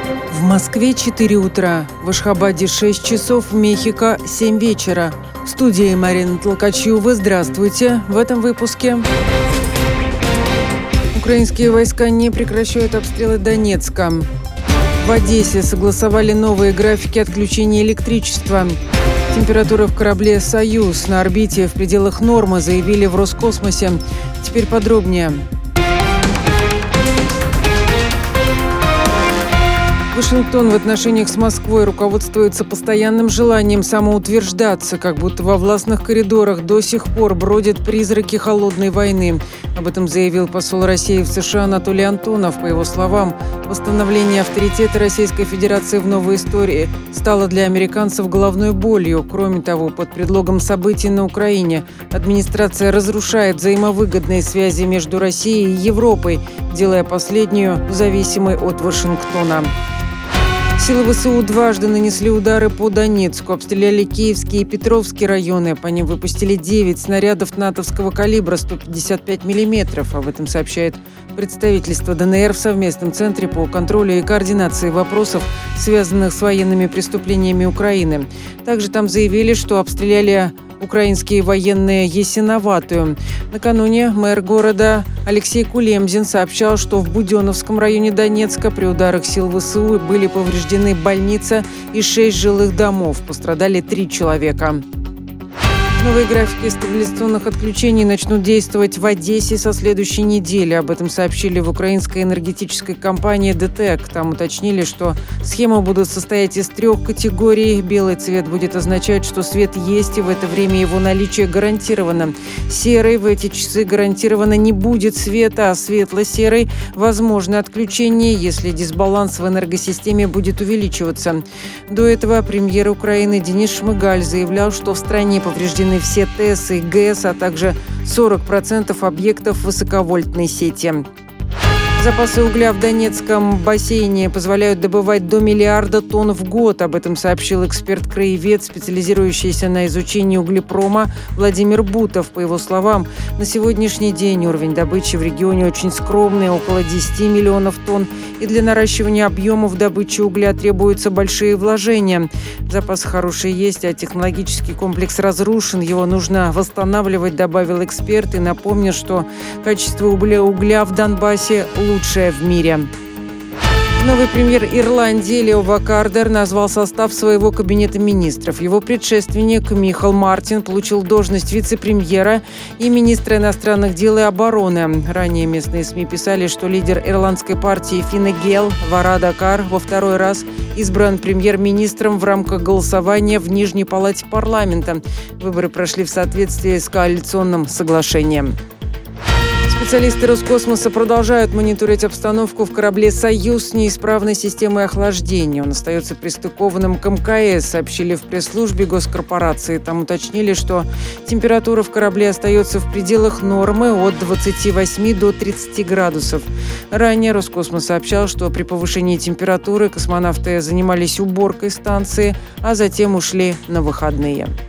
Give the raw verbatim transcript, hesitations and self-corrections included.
В Москве четыре утра, в Ашхабаде шесть часов, в Мехико семь вечера. В студии Марина Толкачева. Здравствуйте. В этом выпуске. Украинские войска не прекращают обстрелы Донецка. В Одессе согласовали новые графики отключения электричества. Температура в корабле «Союз» на орбите в пределах нормы, заявили в Роскосмосе. Теперь подробнее. Вашингтон в отношениях с Москвой руководствуется постоянным желанием самоутверждаться, как будто во властных коридорах до сих пор бродят призраки холодной войны. Об этом заявил посол России в США Анатолий Антонов. По его словам, восстановление авторитета Российской Федерации в новой истории стало для американцев головной болью. Кроме того, под предлогом событий на Украине администрация разрушает взаимовыгодные связи между Россией и Европой, делая последнюю зависимой от Вашингтона. Силы ВСУ дважды нанесли удары по Донецку, обстреляли Киевские и Петровские районы. По ним выпустили девять снарядов натовского калибра сто пятьдесят пять миллиметров. Об этом сообщает представительство ДНР в совместном центре по контролю и координации вопросов, связанных с военными преступлениями Украины. Также там заявили, что обстреляли украинские военные Ясиноватую. Накануне мэр города Алексей Кулемзин сообщал, что в Буденновском районе Донецка при ударах сил ВСУ были повреждены больница и шесть жилых домов. Пострадали три человека. Новые графики стабилизационных отключений начнут действовать в Одессе со следующей недели. Об этом сообщили в украинской энергетической компании ДТЭК. Там уточнили, что схемы будут состоять из трех категорий. Белый цвет будет означать, что свет есть, и в это время его наличие гарантировано. Серый — в эти часы гарантированно не будет света, а светло-серый — возможно отключение, если дисбаланс в энергосистеме будет увеличиваться. До этого премьер Украины Денис Шмыгаль заявлял, что в стране повреждены все ТЭС и ГЭС, а также сорок процентов объектов высоковольтной сети. Запасы угля в Донецком бассейне позволяют добывать до миллиарда тонн в год. Об этом сообщил эксперт-краевед, специализирующийся на изучении углепрома Владимир Бутов. По его словам, на сегодняшний день уровень добычи в регионе очень скромный, около десять миллионов тонн. И для наращивания объемов добычи угля требуются большие вложения. Запасы хорошие есть, а технологический комплекс разрушен. Его нужно восстанавливать, добавил эксперт. И напомнил, что качество угля, угля в Донбассе лучшее в мире. Новый премьер Ирландии Лео Вакардер назвал состав своего кабинета министров. Его предшественник Михал Мартин получил должность вице-премьера и министра иностранных дел и обороны. Ранее местные СМИ писали, что лидер ирландской партии Финн Гейл Варада Кар во второй раз избран премьер-министром в рамках голосования в Нижней палате парламента. Выборы прошли в соответствии с коалиционным соглашением. Специалисты Роскосмоса продолжают мониторить обстановку в корабле «Союз» с неисправной системой охлаждения. Он остается пристыкованным к МКС, сообщили в пресс-службе госкорпорации. Там уточнили, что температура в корабле остается в пределах нормы от двадцати восьми до тридцати градусов. Ранее Роскосмос сообщал, что при повышении температуры космонавты занимались уборкой станции, а затем ушли на выходные.